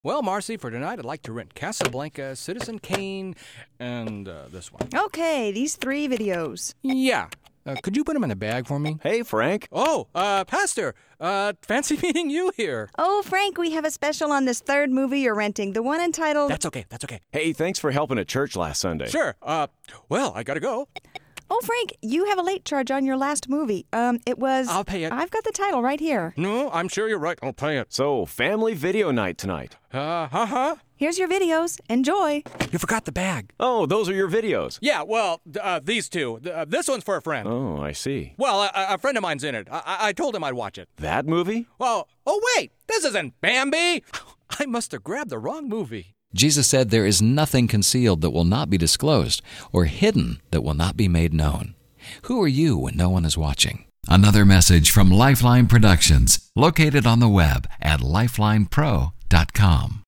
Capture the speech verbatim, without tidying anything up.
Well, Marcy, for tonight, I'd like to rent Casablanca, Citizen Kane, and uh, this one. Okay, these three videos. Yeah. Uh, could you put them in a bag for me? Hey, Frank. Oh, uh, Pastor, uh, fancy meeting you here. Oh, Frank, we have a special on this third movie you're renting, the one entitled... That's okay, that's okay. Hey, thanks for helping at church last Sunday. Sure, uh, well, I gotta go. Oh, Frank, you have a late charge on your last movie. Um, it was... I'll pay it. I've got the title right here. No, I'm sure you're right. I'll pay it. So, family video night tonight. Uh, huh? Here's your videos. Enjoy. You forgot the bag. Oh, those are your videos. Yeah, well, uh, these two. Uh, this one's for a friend. Oh, I see. Well, a, a friend of mine's in it. I, I told him I'd watch it. That movie? Well, oh, wait, this isn't Bambi. I must have grabbed the wrong movie. Jesus said there is nothing concealed that will not be disclosed, or hidden that will not be made known. Who are you when no one is watching? Another message from Lifeline Productions, located on the web at lifeline pro dot com.